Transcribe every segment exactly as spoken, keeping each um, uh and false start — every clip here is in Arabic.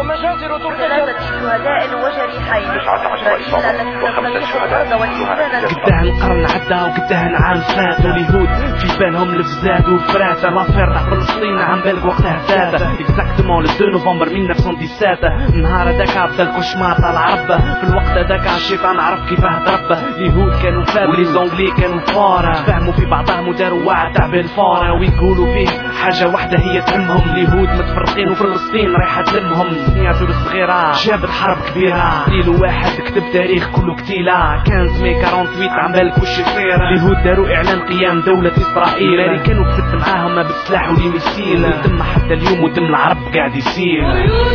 ومجازر ترتجى. شهداء وجريحين. إسرائيل التي تحتل الأرض والإنسان. قدها القرن عدى وقدها العام فات، واليهود في بالهم الفزاد والفراسة. لافير تاع فلسطين عم بالك وقتها فات. اكزاكتومون لو اثنين نوفمبر ألف وتسعمية وسبعة. النهار هذاك بدا الكوشمار تاع العرب. في الوقت هذاك الشيطان عرف كيفاه ضرب. اليهود كانوا فاب ولي زونغلي كانوا فارا. فهموا في بعضهم وداروا وعد تاع بالفارا. ويقولوا فيه حاجة واحدة هي تهمهم. اليهود متفرقين وفلسطين رايحة تلمهم. سنياتو الصغيرة جابت حرب كبيرة. ليل واحد كتب تاريخ كله كتيلة. كان مي ثمانية وأربعين عم بالك وش يصير. اليهود داروا اعلان قيام دولة اسرائيل. الامريكان وقفت معاهم بالسلاح والميسيل. الدم حتى اليوم ودم العرب قاعد يسيل.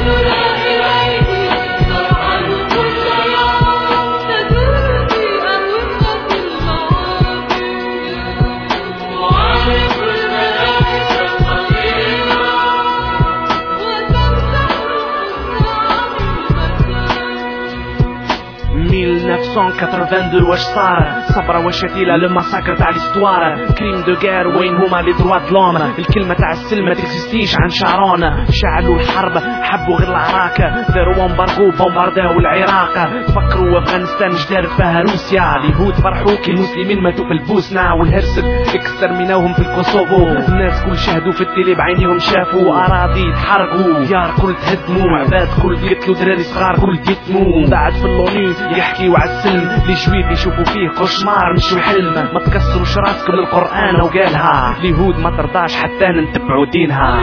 ألف وتسعمية وثمانية وثمانين واش صار؟ صبرا وشتيلة لو ماساكر تاع ليستوار. كريم دو غير وين هما لي دروا دلوم؟ الكلمة تاع السلم ما تكزيستيش عن شعرون. شعلوا الحرب حبوا غير العراك. داروا امبارغو بومبارداو العراق. فكروا افغانستان جدار فيها روسيا. اليهود فرحوا كي المسلمين ماتوا في البوسنة والهرسك اكسترميناوهم في الكوسوفو. الناس كل شاهدوا في التيلي بعينيهم شافوا اراضي تحرقوا. ديار كل تهدموا. عباد كل يقتلوا. دراري صغار كل يتموا. بعد في اللوني يحكيوا على السلم. لي جويد يشوفوا فيه كوشمار مش حلم. ما تكسروش راسكم للقرآن وقالها. اليهود ما ترضاش حتى نتبعوا دينها.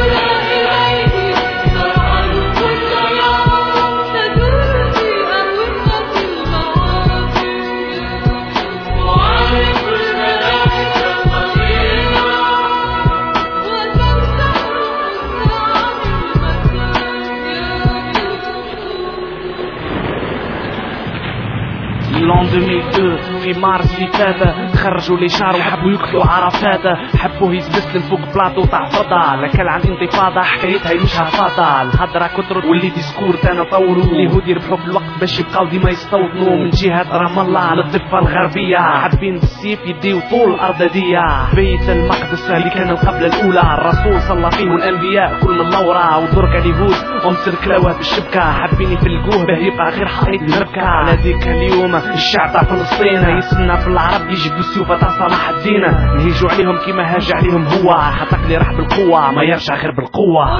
لون ألفين واثنين في مارس اللي فات تخرجوا لي شار وحبوا يقتلوا عرفات. حبوه يستسلم فوق بلاطو تاع فضا. لكن عن انتفاضة حكايتها مش هفاضة. الهضرة كترت واللي ديسكور تانا طولوا. اليهود يربحوا في الوقت باش يبقاو ديما يستوطنوا. من جهة رام الله للضفة الغربية حابين بالسيف يديو طول الأرض دية. بيت المقدس اللي كان القبلة الأولى الرسول صلى فيه والأنبياء كل من لورا. ودرك اليهود أمسر كلاوه بالشبكة. حابين يفلقوه به يبقى غير حقيقة المركة. على ذيك اليوم الشعب تاع فلسطين يسمنا في العرب يجيبوا السيوف تاع صلاح الدين. نهيجوا عليهم كيما هاج عليهم هو. حطك لي راح بالقوة ما يرجع غير بالقوة.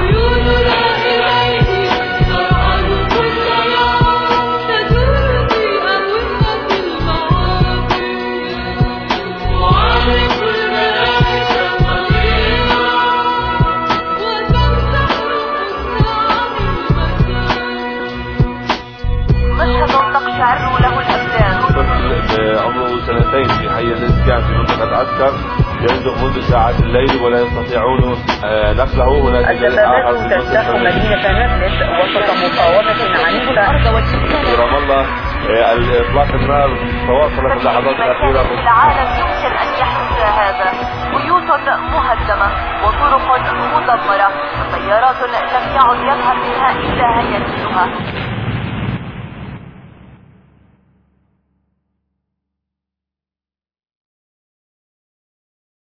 مشهد تقشعر له الأبدان. عمره سنتين في حي الإسكان في منطقة عسكر. ينزق منذ ساعات الليل ولا يستطيعون نقله. هناك الدبابات تجتاح مدينة نابلس وسط مقاومة عنيفة. في رام الله إطلاق النار تواصل في اللحظات الأخيرة. في العالم يمكن أن يحدث هذا. بيوت مهدمة وطرق مدمرة. طيارات لم يعد يظهر منها إلا هياكلها.